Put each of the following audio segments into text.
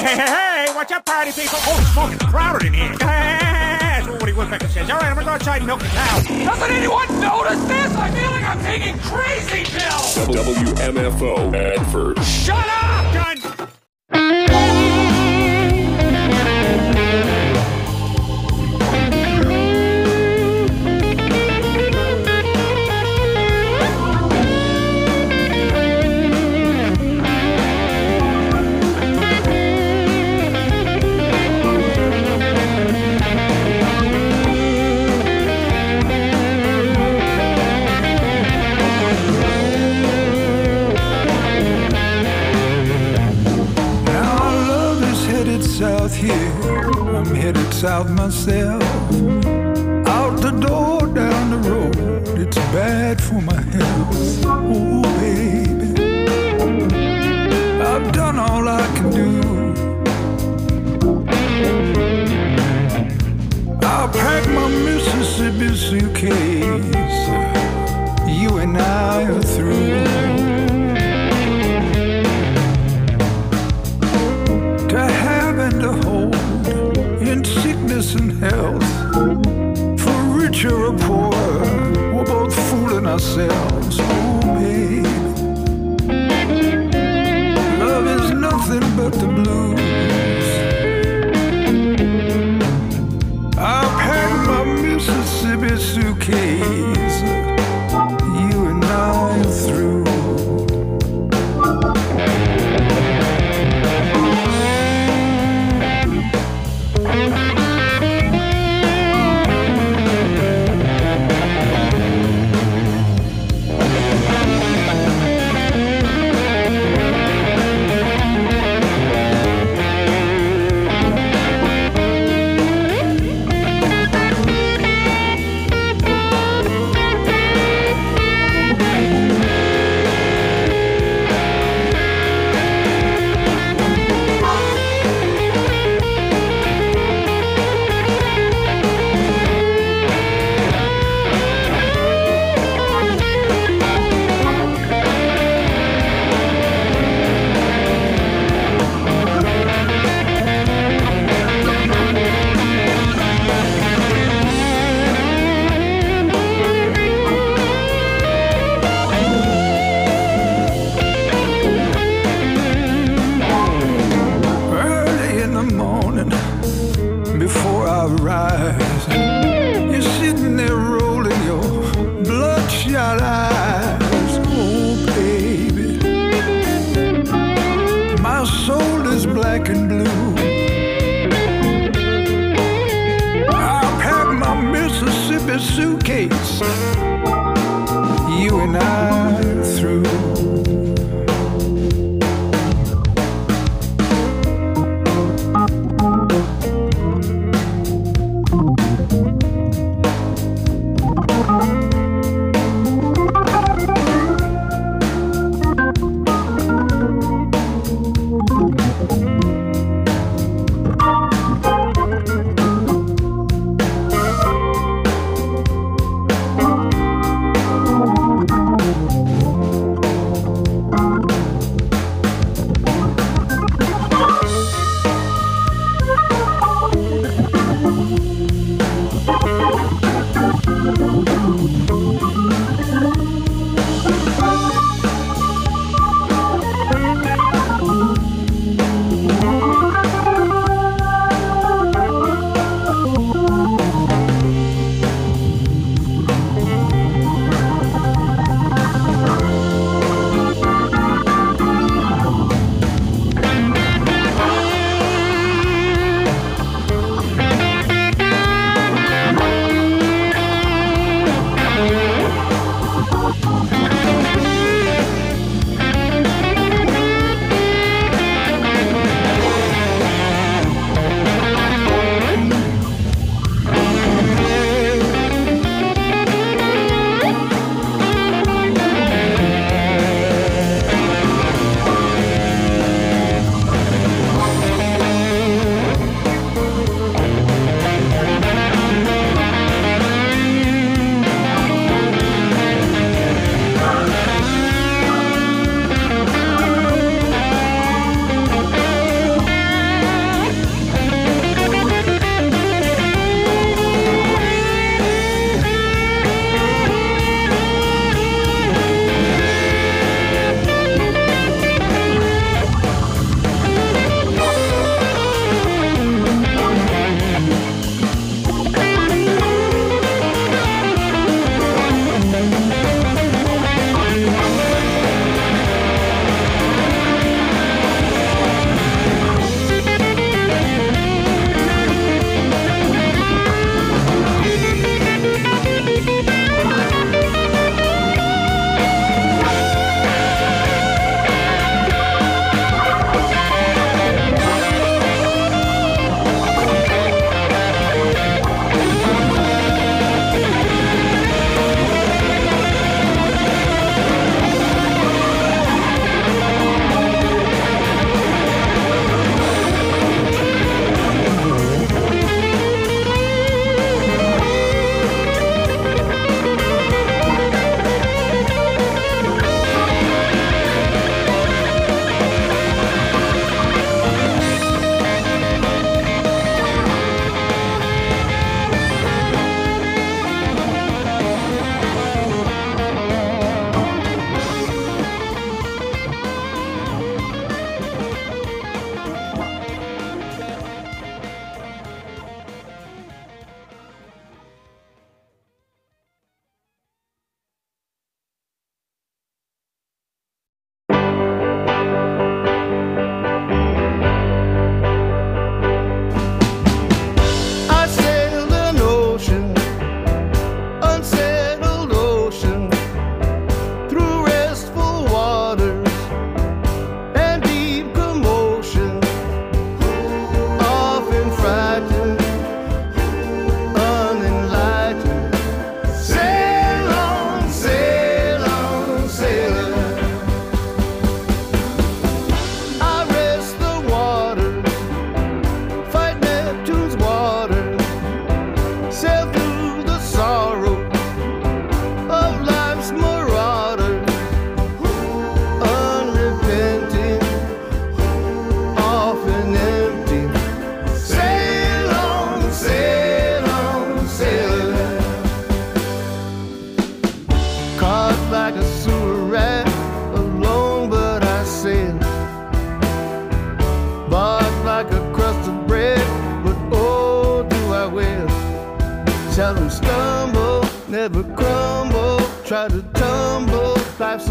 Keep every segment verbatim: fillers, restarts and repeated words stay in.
hey, hey, hey, watch out, party people. Oh, it's smoking crowded in here. Hey, hey, hey, that's what Woody Woodpecker says. All right, I'm gonna go outside and milk the cow. Doesn't anyone notice this? I feel like I'm taking crazy pills. W M F O advert. Shut up! Done. South here, I'm headed south myself. Out the door, down the road, it's bad for my health. Oh baby, I've done all I can do. I'll pack my Mississippi suitcase. You and I are through. To have and to hold in sickness and health, for richer or poorer, we're both fooling ourselves. Oh baby, love is nothing but the blues. I'll pack my Mississippi suitcase. You and I are through.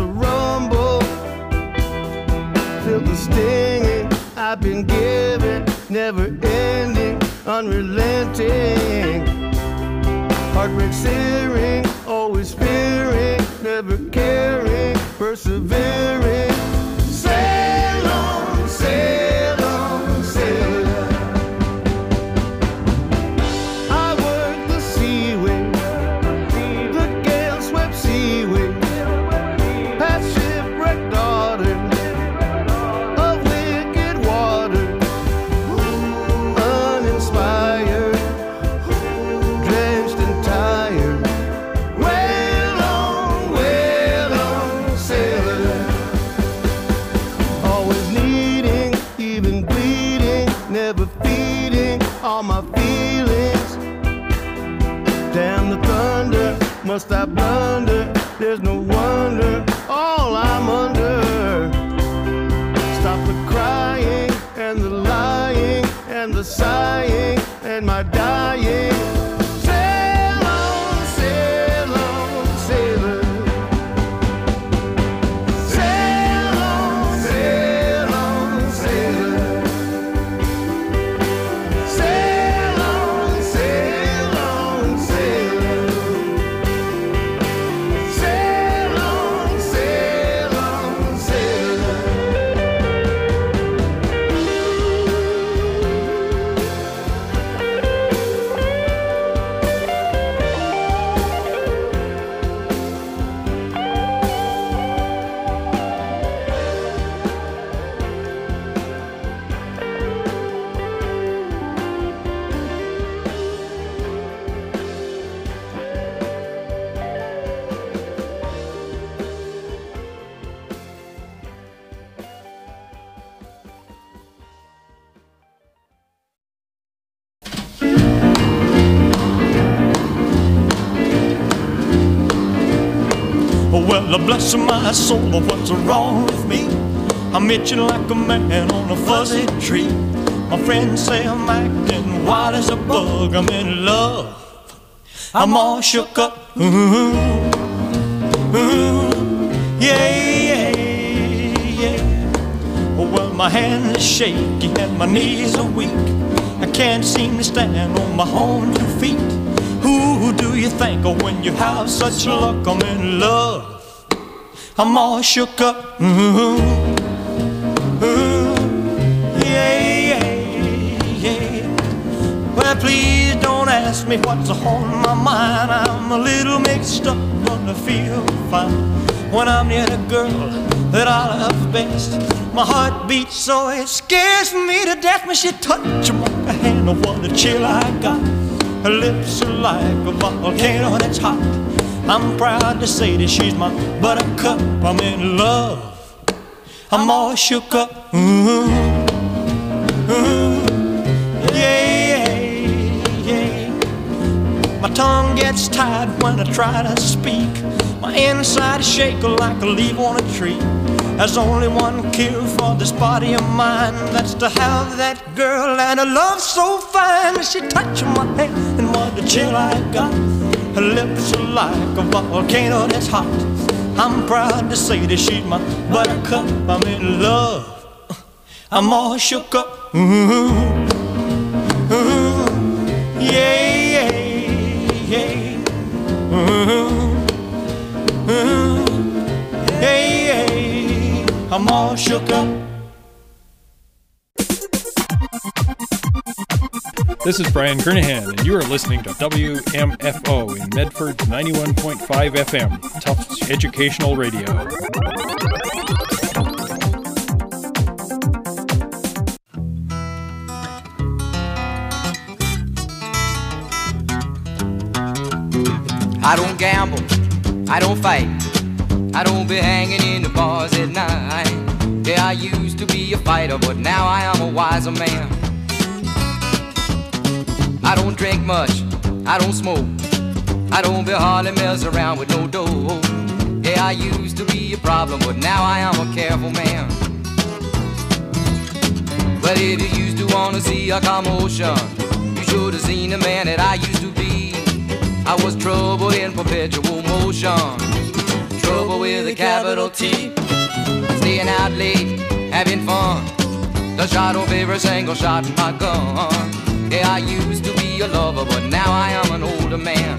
a rumble. Feel the stinging I've been given, never ending, unrelenting. Heartbreak searing, always fearing, never caring, persevering. Sail on, sail on, sail on. I work the seaway, the gale swept seaway, past shipwrecked daughter of wicked water, uninspired, drenched and tired. Wail on, wail on, sailor. Always needing, even bleeding, never feeding all my feelings. Damn the thunder, must I blunder? There's no wonder, all I'm under. Stop the crying and the lying and the sighing and my dying. Sail on, sail on, sailor. Sail on, sail on, sailor. Sail on, sail on, sailor. Sail on, sail on, sailor. Well, bless my soul, what's wrong with me? I'm itching like a man on a fuzzy tree. My friends say I'm acting wild as a bug. I'm in love, I'm all shook up. Ooh, ooh, yeah, yeah, yeah. Well, my hands are shaky and my knees are weak. I can't seem to stand on my own two feet. Who do you think of when you have such luck? I'm in love, I'm all shook up. Ooh, ooh, yeah, yeah, yeah. Well, please don't ask me what's on my mind. I'm a little mixed up, but I feel fine when I'm near the girl that I love best. My heart beats so it scares me to death when she touches my hand. Oh, what a chill I got. Her lips are like a volcano that's hot. I'm proud to say that she's my buttercup. I'm in love, I'm all shook up. Ooh, ooh, yeah, yeah, yeah. My tongue gets tied when I try to speak. My inside shake like a leaf on a tree. There's only one cure for this body of mine, that's to have that girl and a love so fine. She touched my hand and what a chill I got. Her lips are like a volcano that's hot. I'm proud to say that she's my buttercup. I'm in love, I'm all shook up. Ooh, ooh, yeah, yeah, yeah. Ooh, ooh, yeah, yeah. I'm all shook up. This is Brian Kernahan, and you are listening to W M F O in Medford's ninety-one point five F M, Tufts Educational Radio. I don't gamble, I don't fight, I don't be hanging in the bars at night. Yeah, I used to be a fighter, but now I am a wiser man. I don't drink much, I don't smoke, I don't be hardly mess around with no dough. Yeah, I used to be a problem, but now I am a careful man. But if you used to wanna see a commotion, you should have seen the man that I used to be. I was trouble in perpetual motion. trouble with a capital T. Staying out late, having fun. The shot of every single shot in my gun. Yeah, I used to be a lover, but now I am an older man.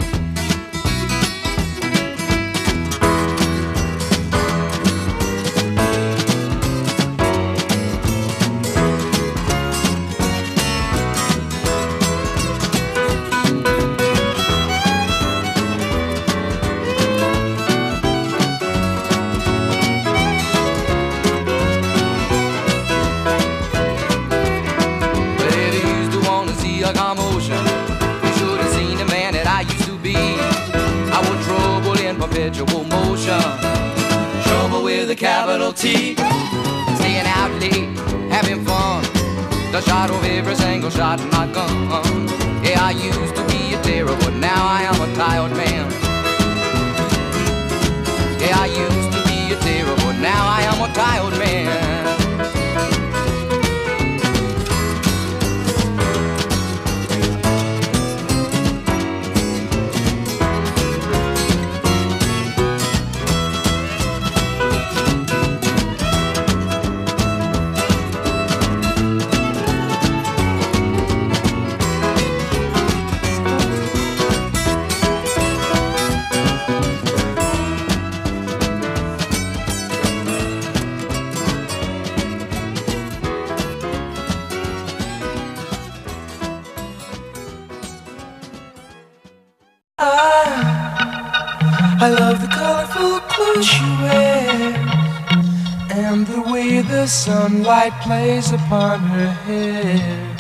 Perpetual motion, trouble with a capital T. Staying out late, having fun. The shot of every single shot in my gun. Yeah, I used to be a terror, but now I am a tired man. Yeah, I used to be a terror, but now I am a tired man. I love the colorful clothes she wears and the way the sunlight plays upon her hair.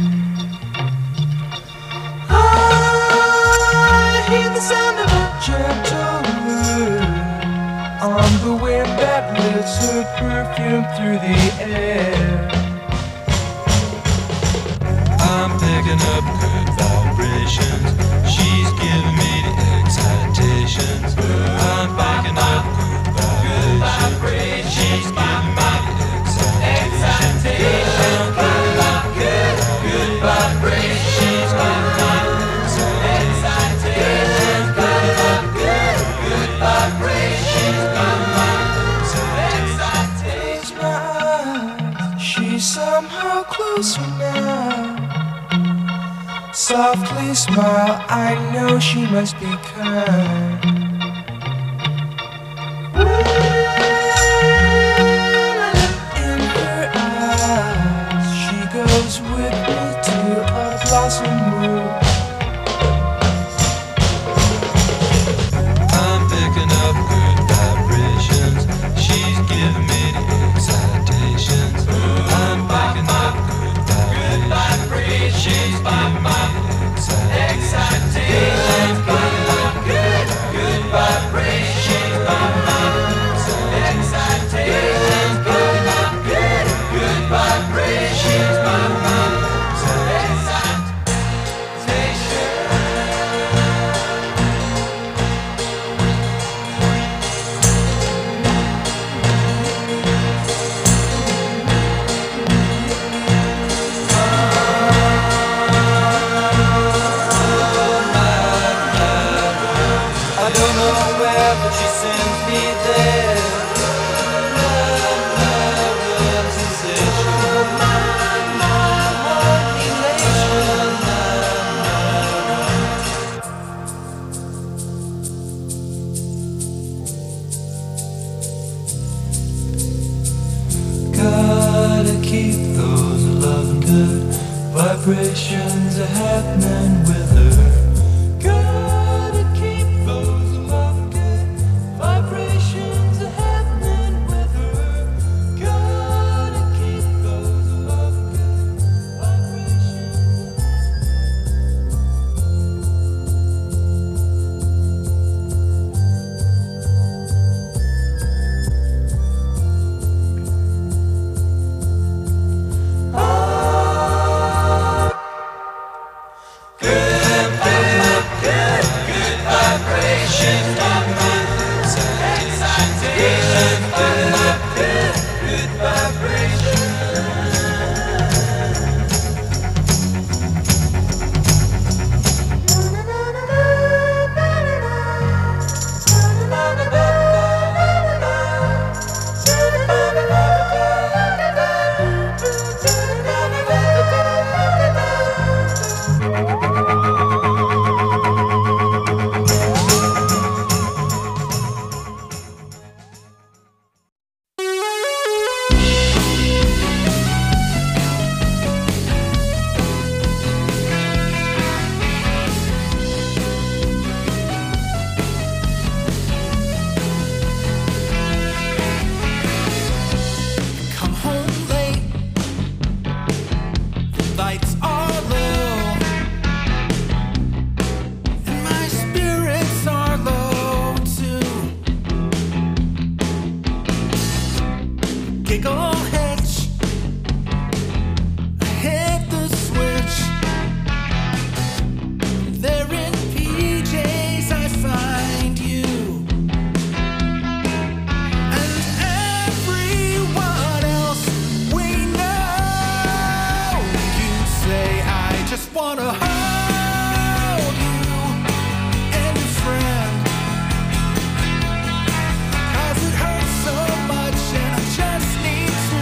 I hear the sound of a gentle word on the wind that lifts her perfume through the air. I'm picking up good vibrations. She's giving me the excitations. I'm picking up good vibrations. She's giving me the excitations. I'm picking up good, good vibrations. She's giving me the excitations. Picking up good, good vibrations. She's giving me the excitations. Close my eyes, she's somehow closer now. Softly smile, I know she must be kind. In her eyes, she goes with me to a blossom room. I'm picking up good vibrations. She's giving me the excitations. I'm picking up good vibrations. She's giving me excitations. Picking up good, good vibrations. Excitations. Picking up good, good vibrations. Gotta keep those loving good vibrations are happening with her. Gotta keep those loving good vibrations are happening with her. Gotta keep those loving good vibrations. giggle hitch. I hit the switch. There in P Js I find you. And everyone else we know. You say I just wanna hold you and your friend. 'Cause it hurts so much and I just need to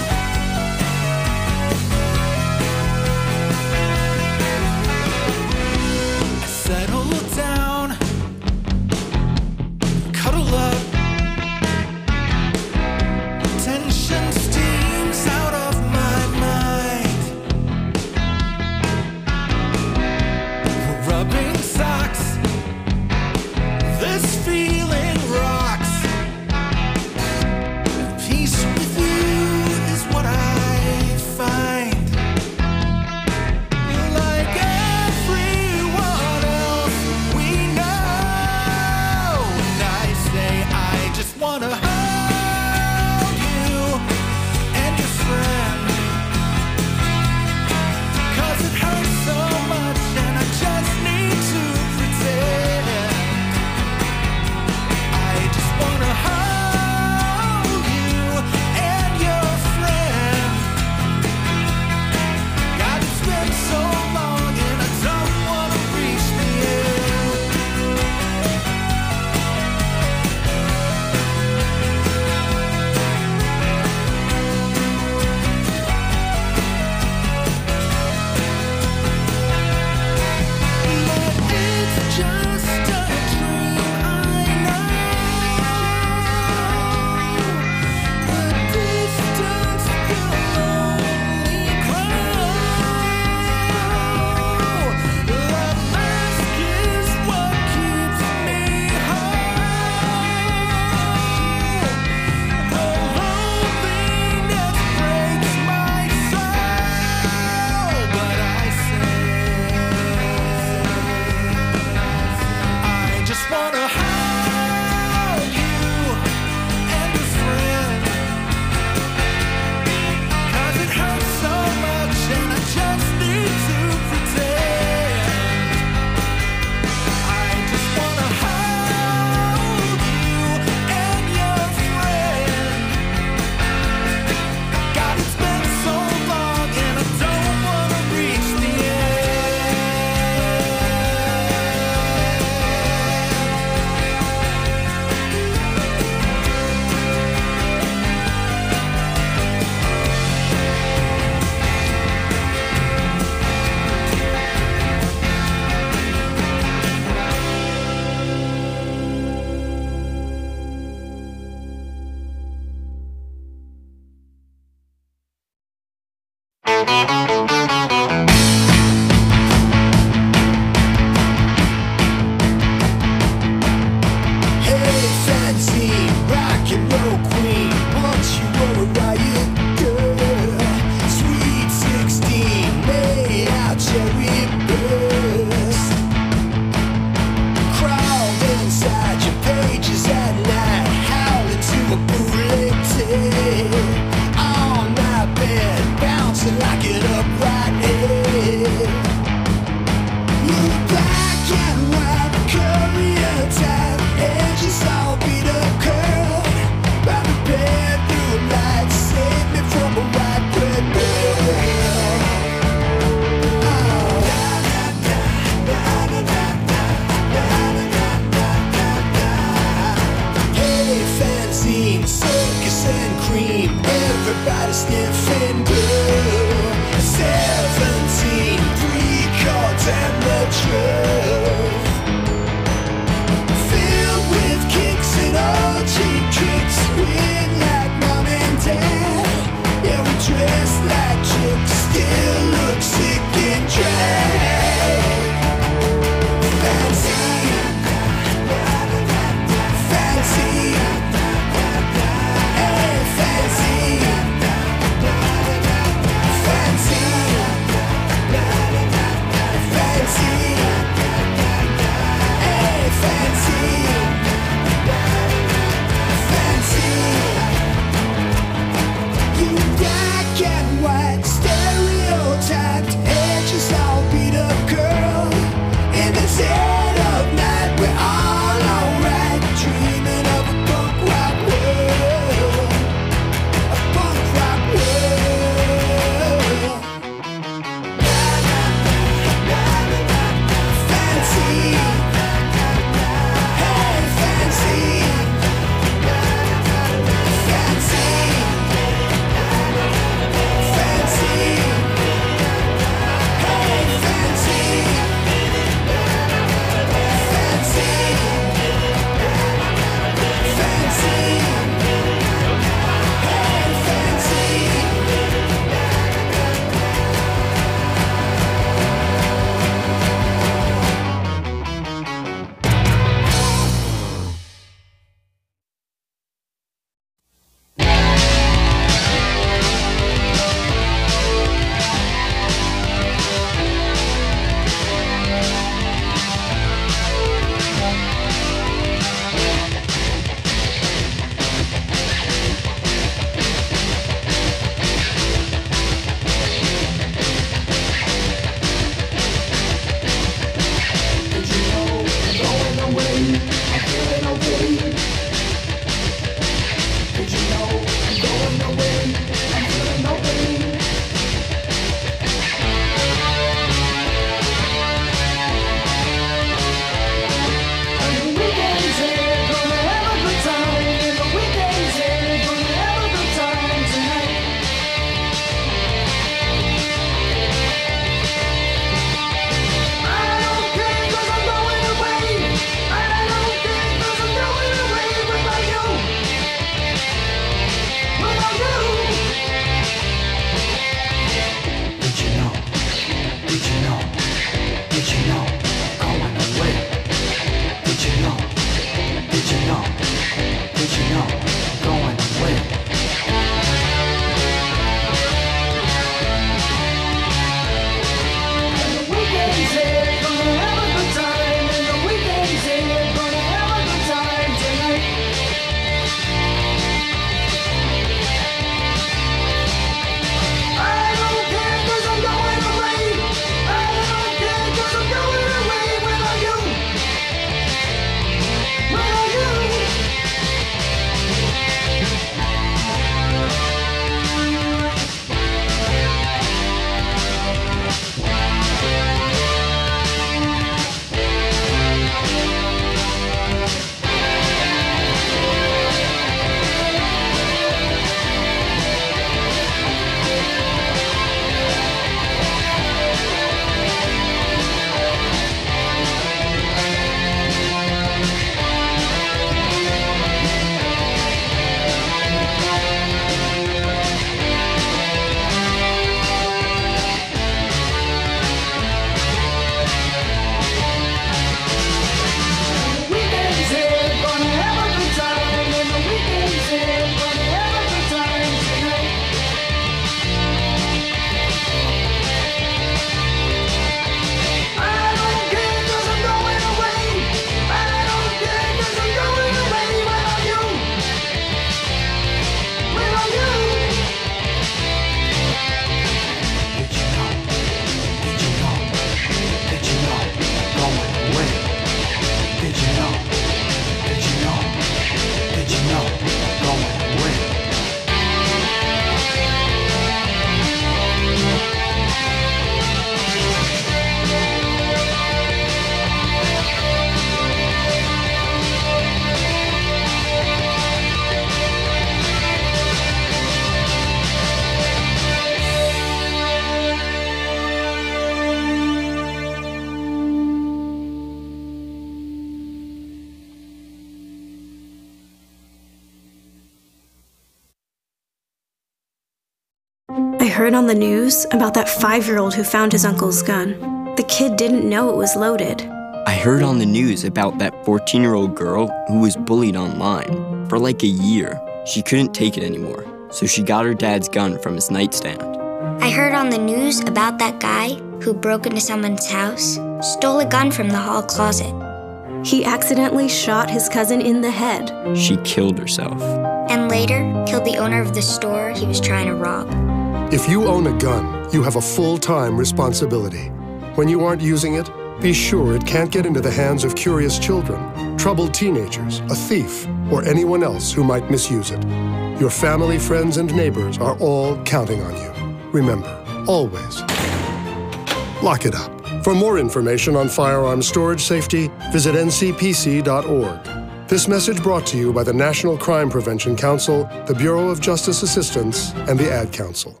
heard on the news about that five-year-old who found his uncle's gun. The kid didn't know it was loaded. I heard on the news about that fourteen-year-old girl who was bullied online. For like a year, she couldn't take it anymore, so she got her dad's gun from his nightstand. I heard on the news about that guy who broke into someone's house, stole a gun from the hall closet. He accidentally shot his cousin in the head. She killed herself. And later, killed the owner of the store he was trying to rob. If you own a gun, you have a full-time responsibility. When you aren't using it, be sure it can't get into the hands of curious children, troubled teenagers, a thief, or anyone else who might misuse it. Your family, friends, and neighbors are all counting on you. Remember, always, lock it up. For more information on firearm storage safety, visit N C P C dot org. This message brought to you by the National Crime Prevention Council, the Bureau of Justice Assistance, and the Ad Council.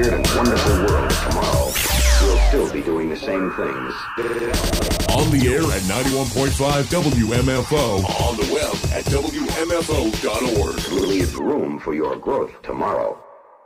weird and wonderful world of tomorrow, we'll still be doing the same things. On the air at ninety-one point five W M F O. On the web at W M F O dot org. Leave room for your growth tomorrow.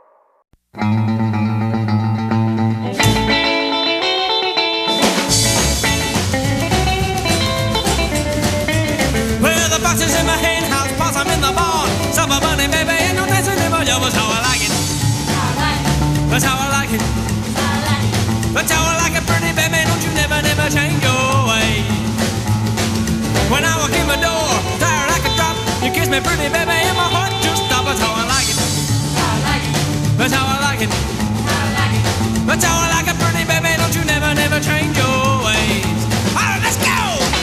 Well, the fox is in my hen house, possum in the barn, summer bunny, baby, ain't no dancing in my yard. That's how I like it. That's how I like it. That's how I like it, pretty baby. Don't you never, never change your way. When I walk in my door, tired I could drop. You kiss me, pretty baby, and my heart just stops. That's how I like it. That's how I like it. That's how I like it, pretty baby. Don't you never, never change your ways. All right, let's go.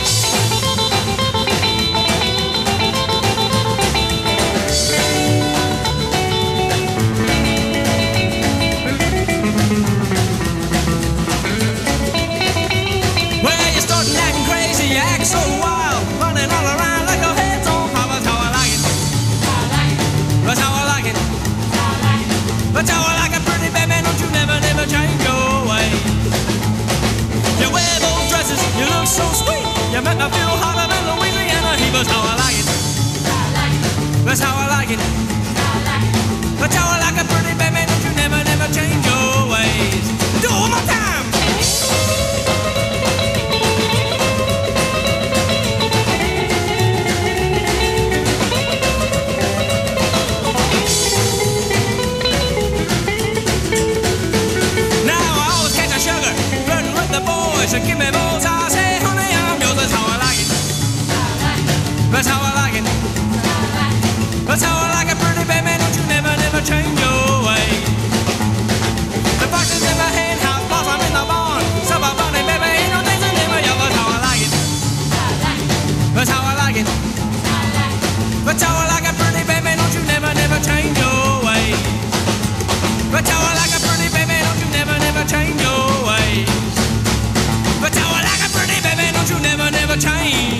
Well, you're starting acting crazy, you act so wild, running all around like your head's on fire. That's how I like it. That's how I like it. That's how I like it, pretty baby. Don't you never, never change your ways. You wear those dresses, you look so sweet. You make me feel hotter than Louisiana heat. That's how I like it. That's how I like it. That's how I like it, pretty baby. Don't you never, never change your ways. Do it one more time. So give me balls, I say, honey, I'm yours. That's how I like it. That's how I like it. That's how I like it, pretty baby. Don't you never, never change your ways. The fox is in my hen house, boss, I'm in the barn. Summer bunny, baby, ain't no dancing in my yard. That's how I like it. That's how I like it. That's how I like it, pretty baby. Don't you never, never change your ways. That's how I like it, pretty baby. Don't you never, never change your ways. That's how I like it, pretty baby. Don't you never, never change.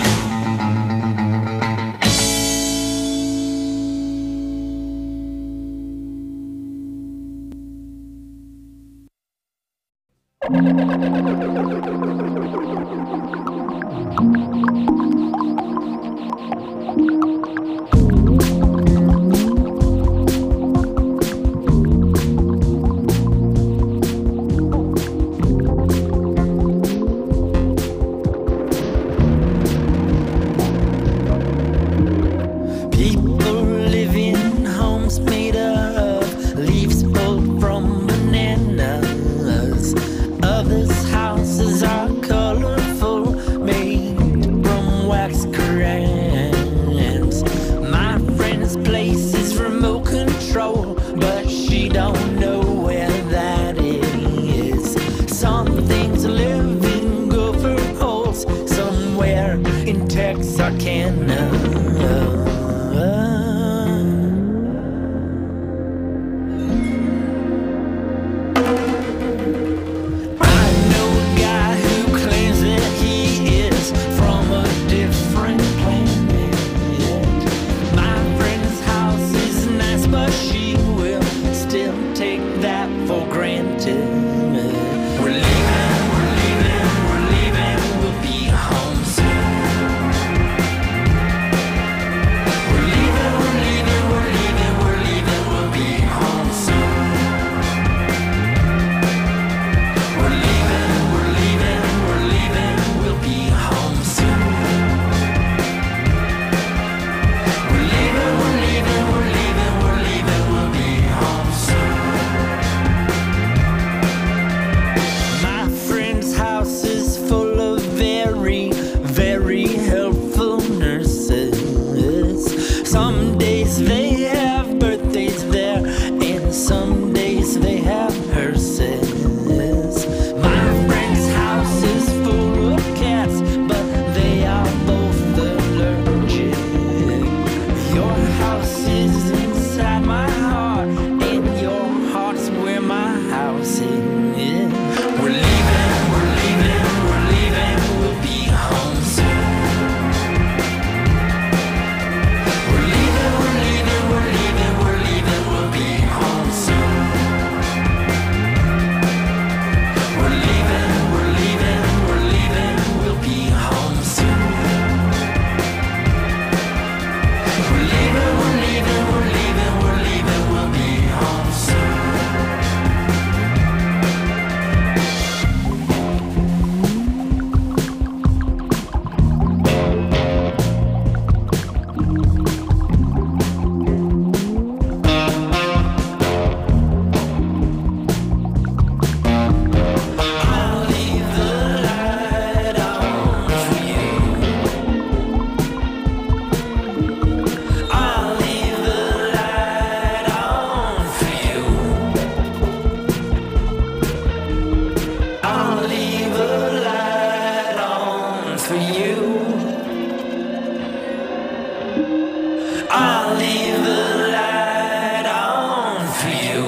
I'll leave the light on for you.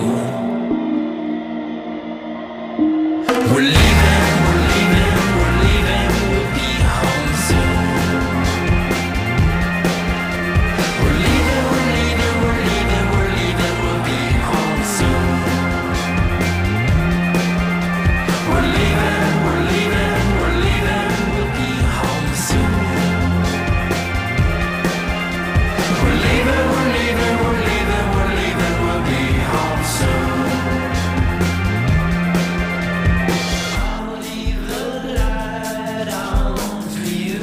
We're leaving, we're leaving, we're leaving, we'll be home soon. We're leaving, we're leaving, we're leaving, we're leaving, we'll be home soon. We're leaving, we're leaving, we're leaving, we'll be home soon. We're leaving, we're leaving, we're leaving, we're leaving, we'll be home soon. I'll leave the light on for you.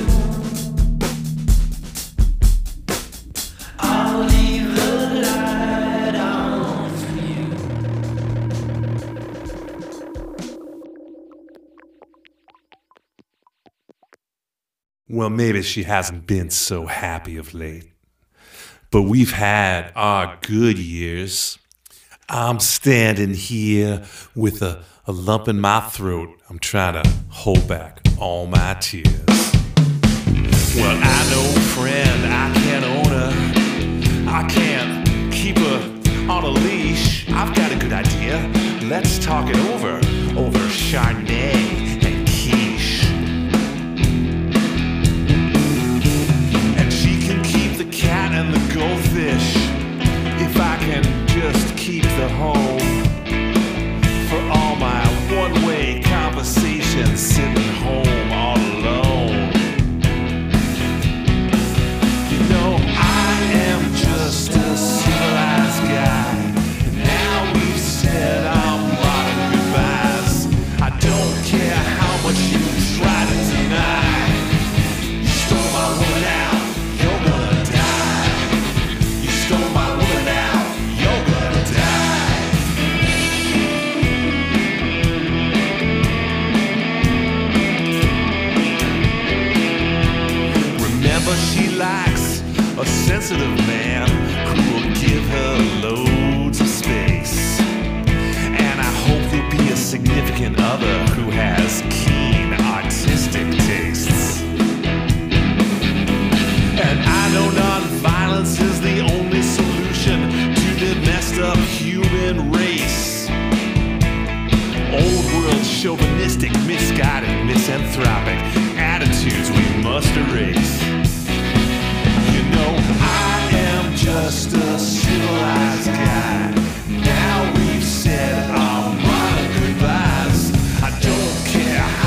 I'll leave the light on for you. Well, maybe she hasn't been so happy of late. But we've had our good years. I'm standing here with a, a lump in my throat. I'm trying to hold back all my tears. Well, I know, friend, I can't own her. I can't keep her on a leash. I've got a good idea. Let's talk it over, over Chardonnay and quiche. And she can keep the cat and the goldfish if I can just keep the home. For all my one-way conversations sitting home all alone. You know, I am just a civilized guy. Now we've said our modern goodbyes. I don't care how much you try to deny. You stole my woman out, you're gonna die. You stole my woman out, you're gonna die. Remember, she likes a sensitive man who will give her loads of space. And I hope there'll be a significant other who has keen artistic tastes. And I know nonviolence is the only solution to the messed up human race. Old world chauvinistic, misguided, misanthropic attitudes we must erase. You know, I am just a civilized guy. Now we've said our modern goodbyes. I don't care how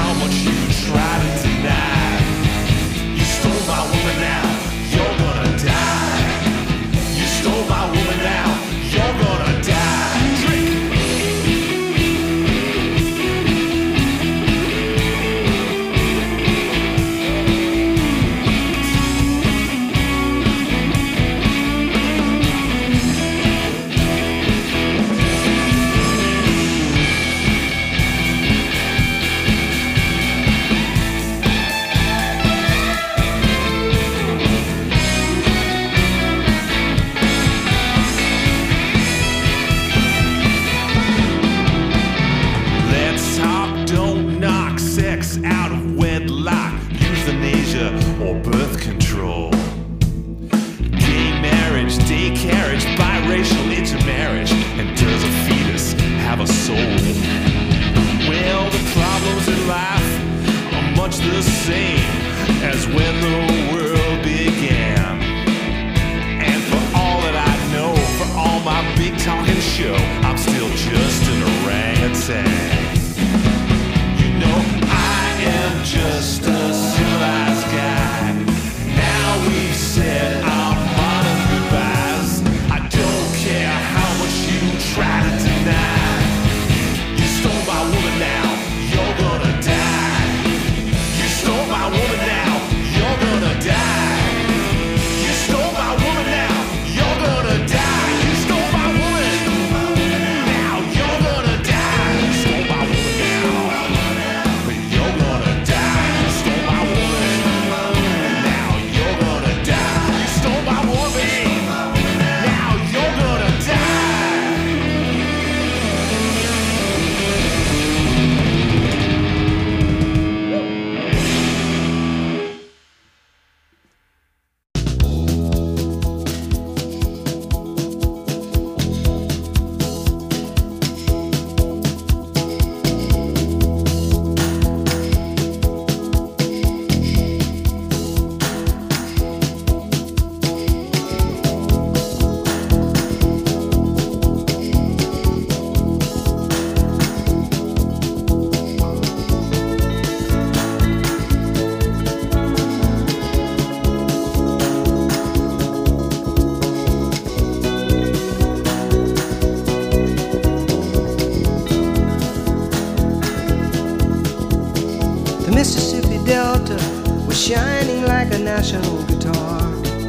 old-fashioned old guitar.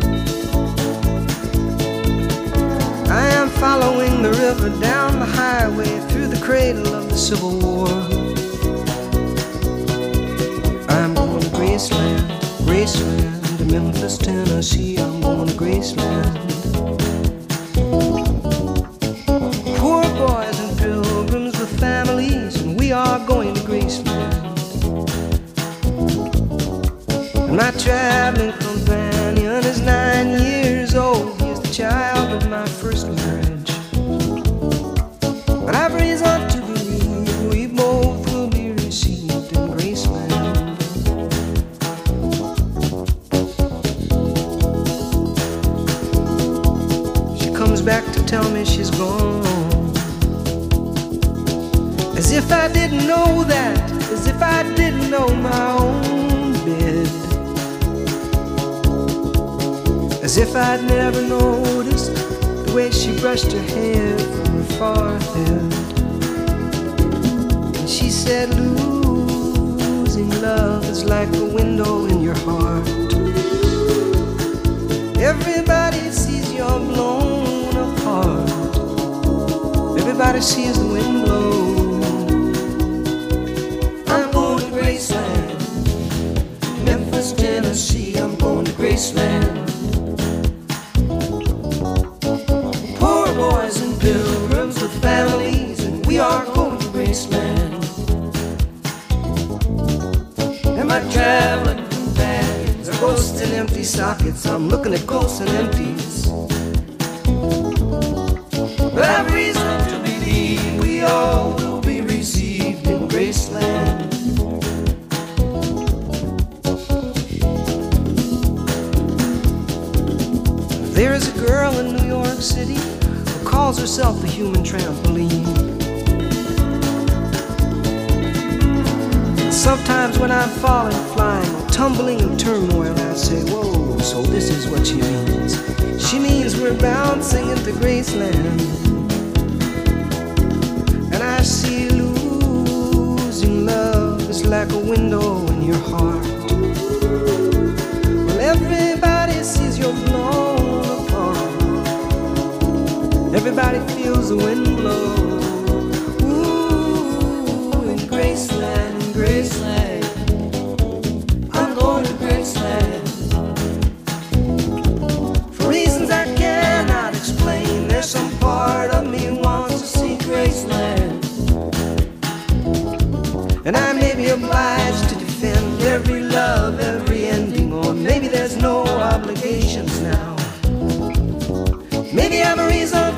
I am following the river down the highway through the cradle of the Civil War. I'm going to Graceland, Graceland, to Memphis, Tennessee. I'm going to Graceland. Poor boys and pilgrims with families, and we are going to Graceland. And my traveling companion is nine years old. He is the child of my first marriage. But I've reason to believe we both will be received in Graceland. She comes back to tell me she's gone, as if I didn't know that, as if I didn't know my own bed, as if I'd never noticed the way she brushed her hair from her forehead. And she said, losing love is like a window in your heart. Everybody sees you're blown apart. Everybody sees the wind blow. I'm going to Graceland, Memphis, Tennessee. I'm going to Graceland. Boys and pilgrims with families, and we are going to Graceland. And my traveling companions are ghosts and empty sockets. I'm looking at ghosts and empties. But I've reason to believe we all will be received in Graceland. There is a girl in New York City who calls herself the human trampoline. Sometimes when I'm falling, flying, or tumbling in turmoil, I say, whoa, so this is what she means. She means we're bouncing into Graceland. And I see losing love is like a window in your heart. Well, everybody sees you're blown apart. Everybody feels the wind blow. Ooh, in Graceland, in Graceland, I'm going to Graceland. For reasons I cannot explain, there's some part of me wants to see Graceland. And I may be obliged to defend every love, every ending, or maybe there's no obligations now. Maybe I'm a reason